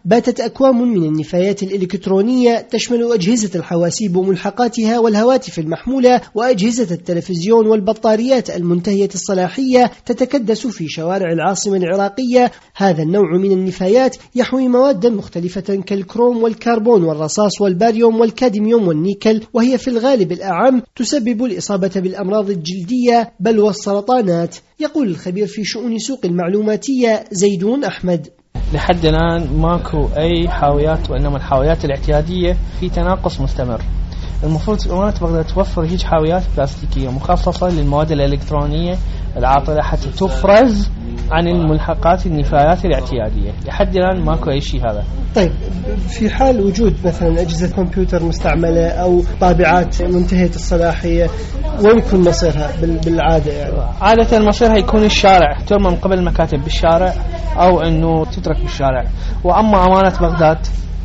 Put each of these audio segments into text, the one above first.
باتت أكوام من النفايات الإلكترونية تشمل أجهزة الحواسيب وملحقاتها والهواتف المحمولة وأجهزة التلفزيون والبطاريات المنتهية الصلاحية تتكدس في شوارع العاصمة العراقية. هذا النوع من النفايات يحوي مواد مختلفة كالكروم والكربون والرصاص والباريوم والكادميوم والنيكل، وهي في الغالب الأعم تسبب الإصابة بالأمراض الجلدية بل والسرطانات. يقول الخبير في شؤون سوق المعلوماتية زيدون أحمد: لحد الآن ماكو أي حاويات، وإنما الحاويات الاعتيادية في تناقص مستمر. المفروض أمانة بغداد توفر هيج حاويات بلاستيكية مخصصة للمواد الإلكترونية العاطلة حتى تفرز عن الملحقات النفايات الاعتيادية. لحد الآن ماكو أي شيء هذا. طيب، في حال وجود مثلا أجهزة كمبيوتر مستعملة أو طابعات منتهية الصلاحية، وين يكون مصيرها بالعادة؟ يعني عادة مصيرها يكون الشارع، ترمى من قبل المكاتب بالشارع أو أنه تترك بالشارع. وأما أمانة بغداد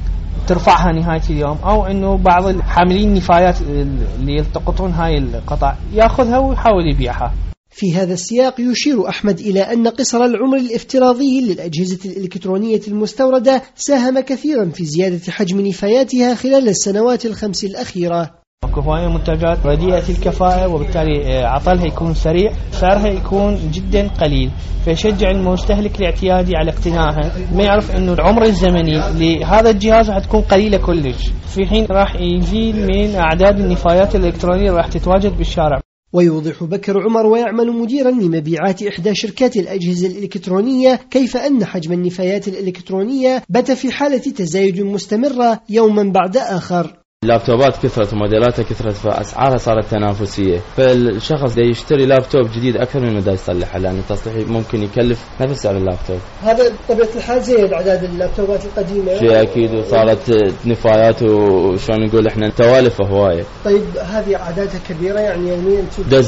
ترفعها نهاية اليوم، أو أنه بعض حاملين النفايات اللي يلتقطون هاي القطع يأخذها ويحاول يبيعها. في هذا السياق يشير أحمد إلى أن قصر العمر الافتراضي للأجهزة الإلكترونية المستوردة ساهم كثيرا في زيادة حجم نفاياتها خلال السنوات ال5 الأخيرة. هواية منتجات رديئة الكفاءة، وبالتالي عطلها يكون سريع، سعرها يكون جدا قليل، فيشجع المستهلك الاعتيادي على اقتنائها. ما يعرف انه العمر الزمني لهذا الجهاز راح تكون قليلة كلش، في حين راح يزيد من أعداد النفايات الإلكترونية راح تتواجد بالشارع. ويوضح بكر عمر ويعمل مديرا لمبيعات إحدى شركات الأجهزة الإلكترونية كيف أن حجم النفايات الإلكترونية بات في حالة تزايد مستمرة يوما بعد آخر. اللابتوبات كثرت وموديلاتها كثرت، فأسعارها صارت تنافسية، فالشخص دا يشتري لابتوب جديد أكثر من دا يصلحه، لأن التصليح ممكن يكلف نفس سعر اللابتوب. هذا بطبيعة الحال زيد أعداد اللابتوبات القديمة شيء أكيد، وصارت نفايات وشون نقول إحنا توالف هواية. طيب، هذه أعدادها كبيرة يعني يوميا دا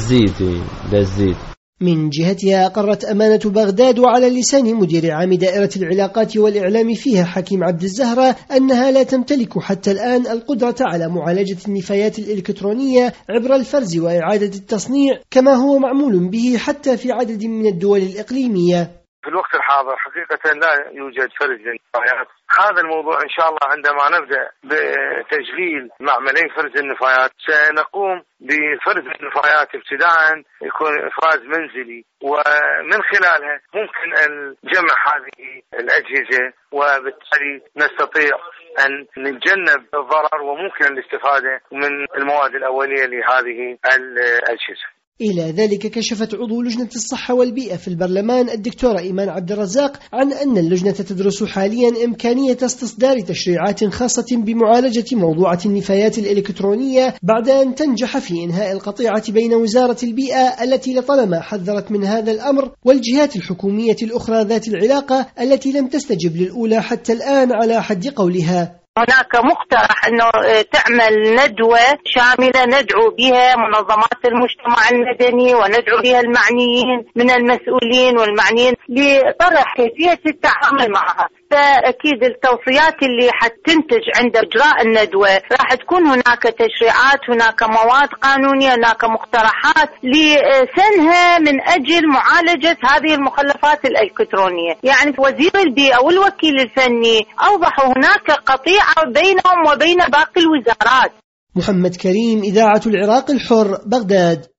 تزيد. من جهتها أقرت أمانة بغداد وعلى لسان مدير عام دائرة العلاقات والإعلام فيها حكيم عبد الزهرة أنها لا تمتلك حتى الآن القدرة على معالجة النفايات الإلكترونية عبر الفرز وإعادة التصنيع كما هو معمول به حتى في عدد من الدول الإقليمية. في الوقت الحاضر حقيقة لا يوجد فرز للنفايات. هذا الموضوع إن شاء الله عندما نبدأ بتشغيل معملي فرز النفايات سنقوم بفرز النفايات ابتداء، يكون إفراز منزلي، ومن خلالها ممكن الجمع هذه الأجهزة، وبالتالي نستطيع أن نتجنب الضرر وممكن الاستفادة من المواد الأولية لهذه الأجهزة. إلى ذلك كشفت عضو لجنة الصحة والبيئة في البرلمان الدكتورة إيمان عبد الرزاق عن أن اللجنة تدرس حاليا إمكانية استصدار تشريعات خاصة بمعالجة موضوعة النفايات الإلكترونية بعد أن تنجح في إنهاء القطيعة بين وزارة البيئة التي لطالما حذرت من هذا الأمر والجهات الحكومية الأخرى ذات العلاقة التي لم تستجب للأولى حتى الآن على حد قولها. هناك مقترح أنه تعمل ندوة شاملة ندعو بها منظمات المجتمع المدني وندعو بها المعنيين من المسؤولين والمعنيين لطرح كيفية التعامل معها. فأكيد التوصيات اللي حتنتج عند إجراء الندوة راح تكون هناك تشريعات، هناك مواد قانونية، هناك مقترحات لسنها من أجل معالجة هذه المخلفات الإلكترونية. يعني وزير البيئة والوكيل الفني أوضحوا هناك قطيعة بينهم وبين باقي الوزارات. محمد كريم، إذاعة العراق الحر، بغداد.